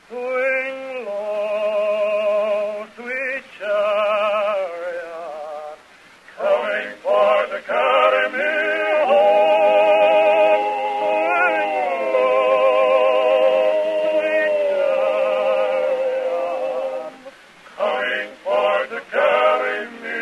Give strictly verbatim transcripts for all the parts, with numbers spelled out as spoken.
Swing low, sweet chariot, coming for to carry me home. Swing low, sweet chariot, coming for to carry me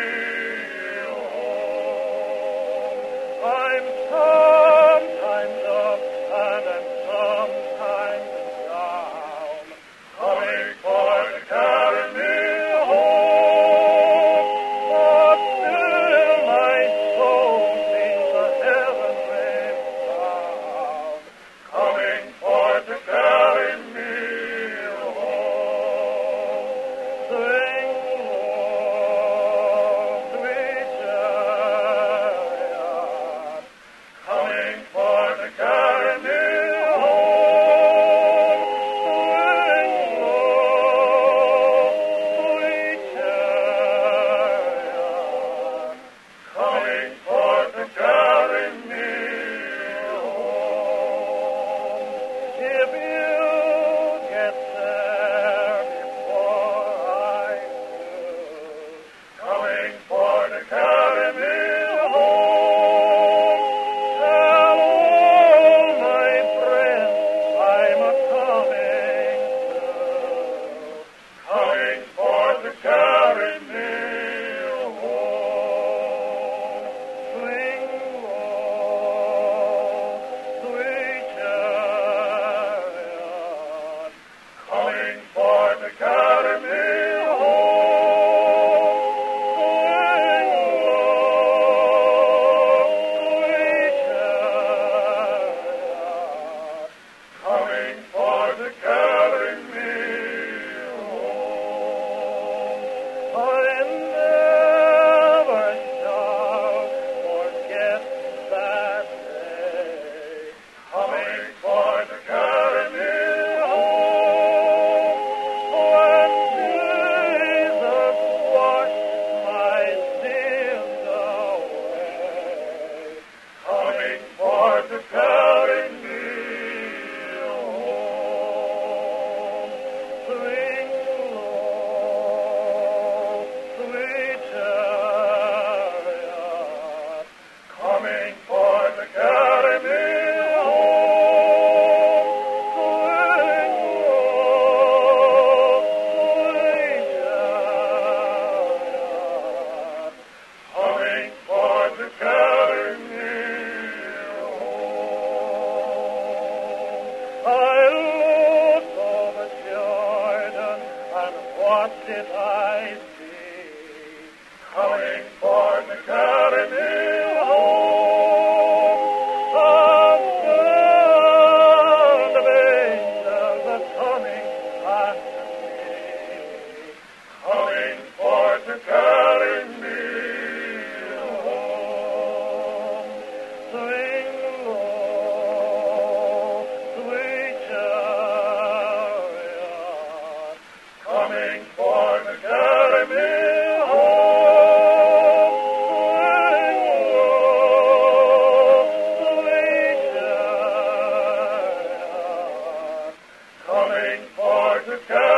home. I'm sometimes up and I'm sometimes down, coming for to carry me home. But still my soul sings a heavenly sound, coming for to carry me home. Sing low, sweet chariot, coming for to carry me home. Swing low, sweet chariot, coming for to carry me home. If you get there before I do, coming for to carry me home, tell all my friends I'm a coming too, coming for to carry me home. Swing low, sweet chariot, coming for to carry me home. Swing low, sweet chariot, coming for to carry me home. I never shall forget that day, coming for to carry me home. When Jesus washed my sins away, coming for to carry me home. Swing low, sweet chariot, coming for to carry me home. Swing low, sweet chariot, coming for to carry me home. I looked over Jordan, and what did I see? Coming for to carry me home. A band of angels are coming after me, coming for to carry me home. Swing low, sweet chariot, coming for to carry me home. Swing low, sweet chariot, coming for to carry